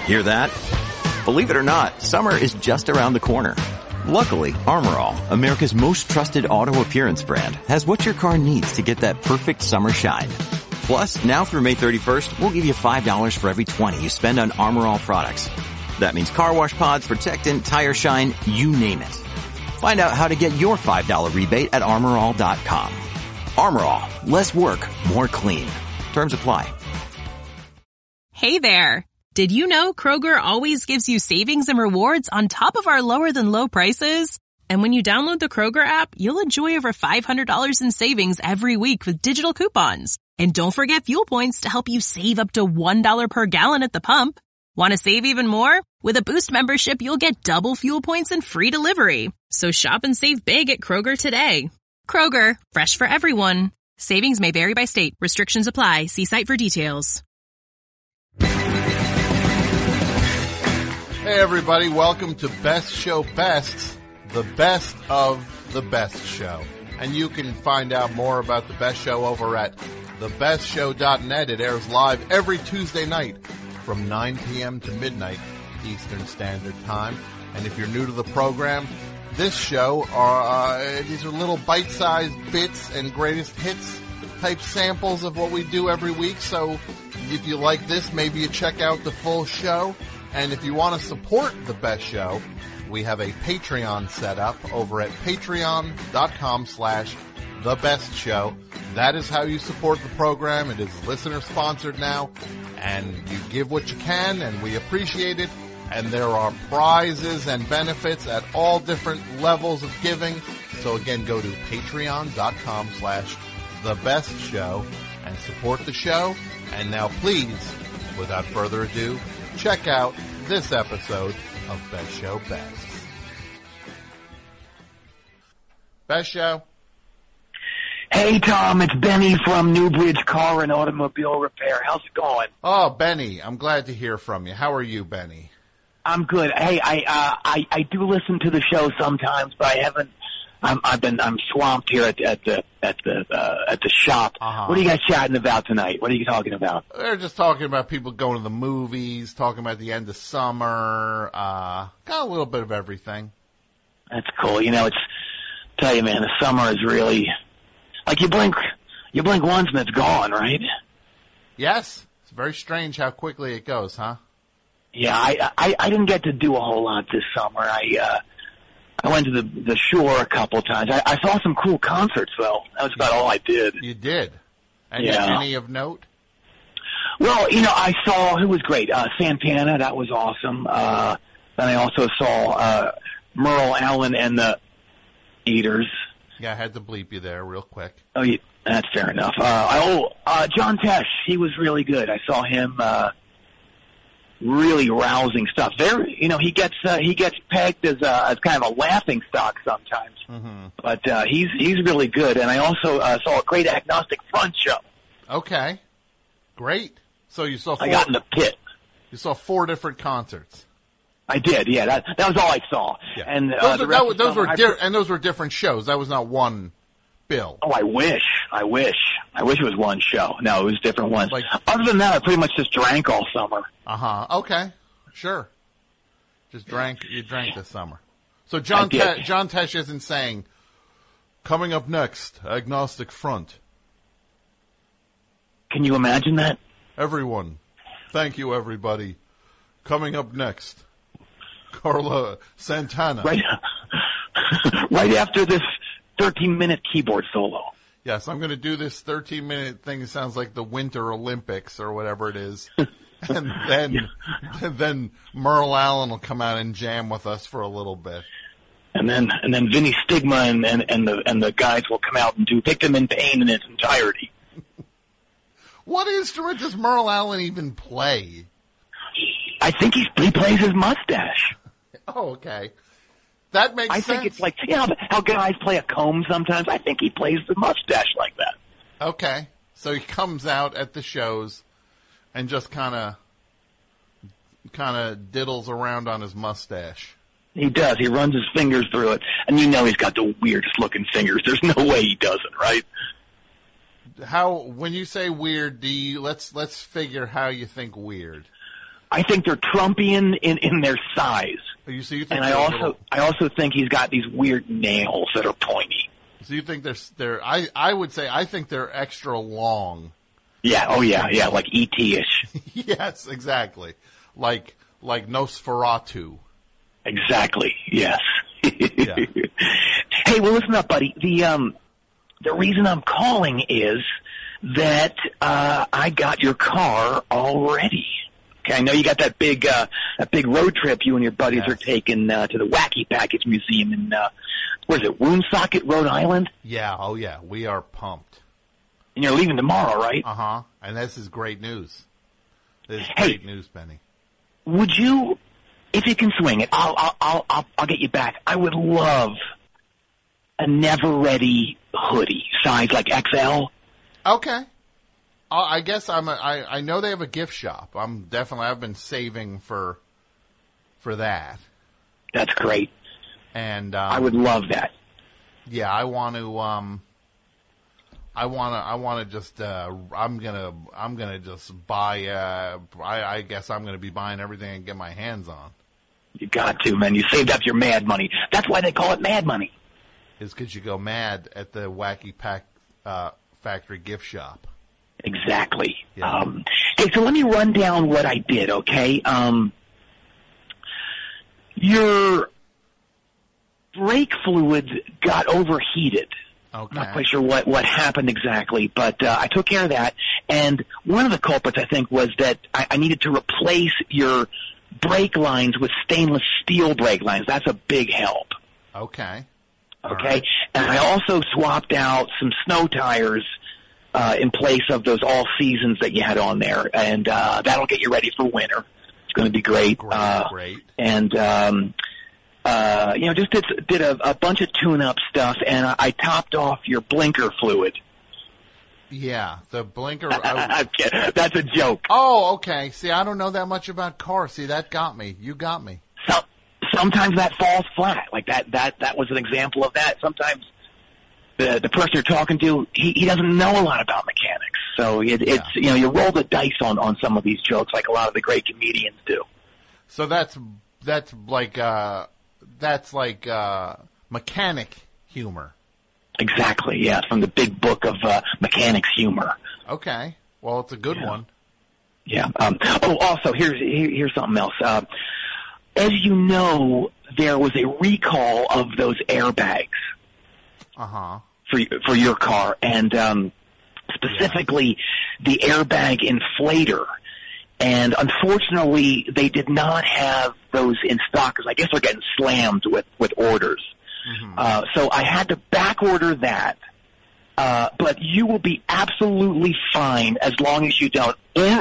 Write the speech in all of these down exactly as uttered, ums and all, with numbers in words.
Hear that? Believe it or not, summer is just around the corner. Luckily, Armor All, America's most trusted auto appearance brand, has what your car needs to get that perfect summer shine. Plus, now through May thirty-first, we'll give you five dollars for every twenty you spend on Armor All products. That means car wash pods, protectant, tire shine, you name it. Find out how to get your five dollars rebate at armor all dot com. Armor All, less work, more clean. Terms apply. Hey there. Did you know Kroger always gives you savings and rewards on top of our lower than low prices? And when you download the Kroger app, you'll enjoy over five hundred dollars in savings every week with digital coupons. And don't forget fuel points to help you save up to one dollar per gallon at the pump. Want to save even more? With a Boost membership, you'll get double fuel points and free delivery. So shop and save big at Kroger today. Kroger, fresh for everyone. Savings may vary by state. Restrictions apply. See site for details. Hey everybody, welcome to Best Show Bests, the best of the best show. And you can find out more about the best show over at the best show dot net. It airs live every Tuesday night from nine p.m. to midnight Eastern Standard Time. And if you're new to the program, this show are uh, these are little bite-sized bits and greatest hits type samples of what we do every week. So if you like this, maybe you check out the full show. And if you want to support the best show, we have a Patreon set up over at patreon dot com slash the best show. That is how you support the program. It is listener sponsored now, and you give what you can, and we appreciate it. And there are prizes and benefits at all different levels of giving. So again, go to patreon dot com slash the best show and support the show. And now please, without further ado, check out this episode of Best Show Best. Best Show. Hey, Tom, it's Benny from Newbridge Car and Automobile Repair. How's it going? Oh, Benny, I'm glad to hear from you. How are you, Benny? I'm good. Hey, I uh, I, I do listen to the show sometimes, but I haven't. I'm, I've been I'm swamped here at, at the at the uh, at the shop. Uh-huh. What are you guys chatting about tonight? What are you talking about? They're just talking about people going to the movies, talking about the end of summer. Uh, got a little bit of everything. That's cool. You know, it's tell you, man, the summer is really like you blink, you blink once and it's gone, right? Yes, it's very strange how quickly it goes, huh? Yeah, I I, I didn't get to do a whole lot this summer. I. uh I went to the the shore a couple times. I, I saw some cool concerts, though. That was about all I did. You did? Any, yeah. any of note? Well, you know, I saw, who was great? Uh, Santana, that was awesome. Uh, then I also saw uh, Merle Allen and the Eaters. Yeah, I had to bleep you there real quick. Oh, yeah, that's fair enough. Uh, oh, uh, John Tesh, he was really good. I saw him. Uh, Really rousing stuff. There, you know, he gets uh, he gets pegged as a, as kind of a laughing stock sometimes, mm-hmm. but uh, he's he's really good. And I also uh, saw a great Agnostic Front show. Okay, great. So you saw four, I got in the pit. You saw four different concerts. I did, yeah. That that was all I saw. Yeah. And uh, those, the are, that, those summer, were di- and those were different shows. That was not one bill. Oh, I wish, I wish, I wish it was one show. No, it was different ones. Like, other than that, I pretty much just drank all summer. Uh huh. Okay, sure. Just drank. You drank this summer. So John Te- John Tesh isn't saying, coming up next, Agnostic Front. Can you imagine that? Everyone, thank you, everybody. Coming up next, Carla Santana. Right, right after this thirteen-minute keyboard solo. Yes, I'm going to do this thirteen-minute thing that sounds like the Winter Olympics or whatever it is. And then yeah. then Merle Allen will come out and jam with us for a little bit. And then and then Vinny Stigma and, and, and the and the guys will come out and do Victim in Pain in its entirety. What instrument does Merle Allen even play? I think he's, he plays his mustache. Oh, okay. That makes I sense. I think it's like, you know how guys play a comb sometimes? I think he plays the mustache like that. Okay. So he comes out at the shows and just kind of kind of diddles around on his mustache. He does. He runs his fingers through it. And you know he's got the weirdest looking fingers. There's no way he doesn't, right? How, when you say weird, do you, let's, let's figure how you think weird. I think they're Trumpian in, in their size. You, so you think and I also little... I also think he's got these weird nails that are pointy. So you think they're they're I I would say I think they're extra long. Yeah. Oh yeah. Yeah. Like E T-ish. Yes. Exactly. Like like Nosferatu. Exactly. Yes. Yeah. Hey, well, listen up, buddy. The um the reason I'm calling is that uh I got your car already. Okay, I know you got that big, uh, that big road trip you and your buddies Yes. are taking, uh, to the Wacky Package Museum in, uh, where is it, Woonsocket, Rhode Island? Yeah. Oh yeah. We are pumped. And you're leaving tomorrow, right? Uh huh. And this is great news. This is Hey. great news, Benny. Would you, if you can swing it, I'll, I'll, I'll, I'll, I'll get you back. I would love a Never Ready hoodie, size like X L. Okay. Uh, I guess I'm. A, I I know they have a gift shop. I'm definitely. I've been saving for for that. That's great. And um, I would love that. Yeah, I want to. Um, I want to. I want to just. Uh, I'm gonna. I'm gonna just buy. Uh, I, I guess I'm gonna be buying everything I can get my hands on. You got to, man. You saved up your mad money. That's why they call it mad money. Is because you go mad at the Wacky Pack uh, Factory gift shop. Exactly. Yeah. Um, okay, so let me run down what I did, okay? Um, your brake fluid got overheated. Okay. I'm not quite sure what, what happened exactly, but uh, I took care of that. And one of the culprits, I think, was that I, I needed to replace your brake lines with stainless steel brake lines. That's a big help. Okay. Okay? Right. And I also swapped out some snow tires Uh, in place of those all seasons that you had on there, and uh, that'll get you ready for winter. It's going to be great. Great. Uh, great. and um, uh, you know, just did did a, a bunch of tune-up stuff, and I, I topped off your blinker fluid. Yeah, the blinker. I, That's a joke. oh, okay. See, I don't know that much about cars. See, that got me. You got me. So, sometimes that falls flat. Like that. That that was an example of that. Sometimes the the person you're talking to, he, he doesn't know a lot about mechanics. So it, Yeah. it's you know you roll the dice on on some of these jokes, like a lot of the great comedians do. So that's that's like uh, that's like uh, mechanic humor. Exactly, yeah, from the big book of uh, mechanics humor. Okay, well, it's a good Yeah. one. Yeah. Um, oh, also, here's here, here's something else. Uh, as you know, there was a recall of those airbags Uh huh. for for your car, and um, specifically the airbag inflator. And unfortunately, they did not have those in stock because I guess they're getting slammed with with orders. Mm-hmm. Uh, so I had to back order that. Uh, but you will be absolutely fine as long as you don't.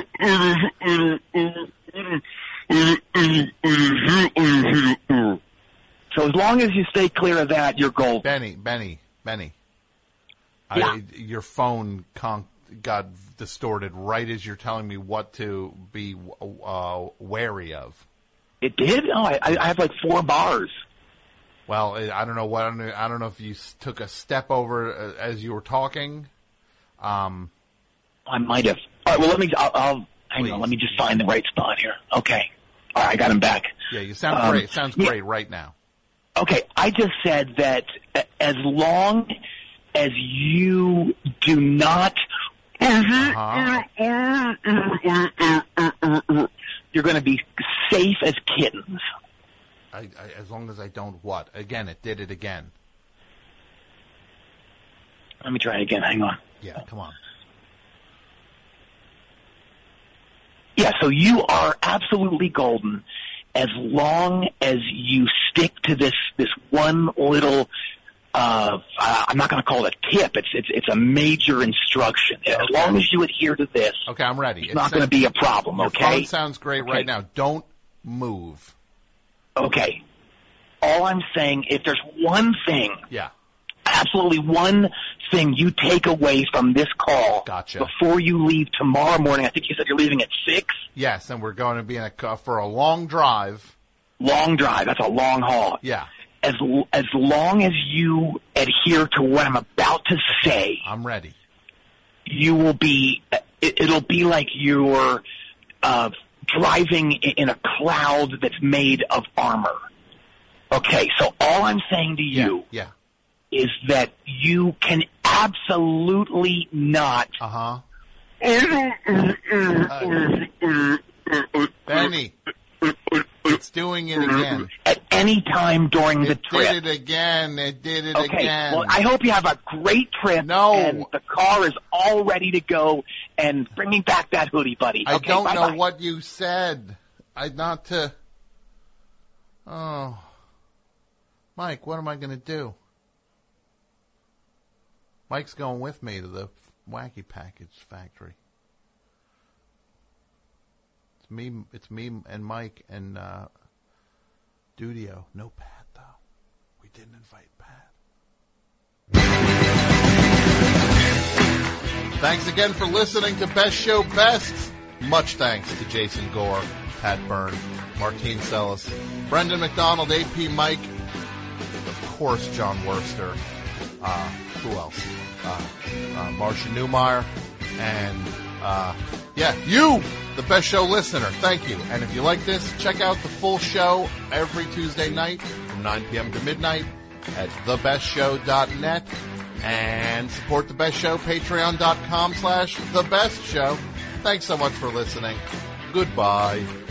So as long as you stay clear of that, you're golden. Benny, Benny, Benny. Yeah. I, your phone con- got distorted right as you're telling me what to be uh, wary of. It did? Oh, I, I have like four bars. Well, I don't know what I don't know, I don't know if you s- took a step over uh, as you were talking. Um, I might have. All right, well, let me, I'll, I'll hang Please. on. Let me just find the right spot here. Okay. All right, I got him back. yeah, you sound Um, great. Sounds yeah. great right now. Okay, I just said that a- as long as you do not, Uh-huh. you're going to be safe as kittens. I, I, as long as I don't what? Again, it did it again. Let me try it again. Hang on. Yeah, come on. Yeah, so you are absolutely golden as long as you stick to this this one little. Uh, I'm not going to call it a tip. It's it's it's a major instruction. As Okay. long as you adhere to this, Okay, I'm ready. it's not going to be a problem. Your Okay. phone sounds great Okay. right now. Don't move. Okay. All I'm saying, if there's one thing, Yeah. absolutely one thing you take away from this call Gotcha. before you leave tomorrow morning, I think you said you're leaving at six. Yes, and we're going to be in a car for a long drive. Long drive. That's a long haul. Yeah, As as long as you adhere to what I'm about to say, I'm ready. you will be. It, it'll be like you're uh, driving in a cloud that's made of armor. Okay, so all I'm saying to you yeah, is that you can absolutely not. Uh huh. Uh, Benny, it's doing it again. At any time during the It trip. did it again. It did it Okay, again. well, I hope you have a great trip. No. And the car is all ready to go, and bring me back that hoodie, buddy. I Okay, don't bye-bye. know what you said. I not to. Oh, Mike, what am I going to do? Mike's going with me to the Wacky Package factory. It's me. It's me and Mike and uh, Dudio. No Pat though. We didn't invite Pat. Thanks again for listening to Best Show Best. Much thanks to Jason Gore, Pat Byrne, Martine Sellis, Brendan McDonald, A P Mike, of course John Worster, uh, who else? Uh, uh, Marcia Newmeyer, and uh, yeah, you, the Best Show listener. Thank you. And if you like this, check out the full show every Tuesday night from nine p.m. to midnight at the best show dot net. And support The Best Show, patreon.com slash The Best Show. Thanks so much for listening. Goodbye.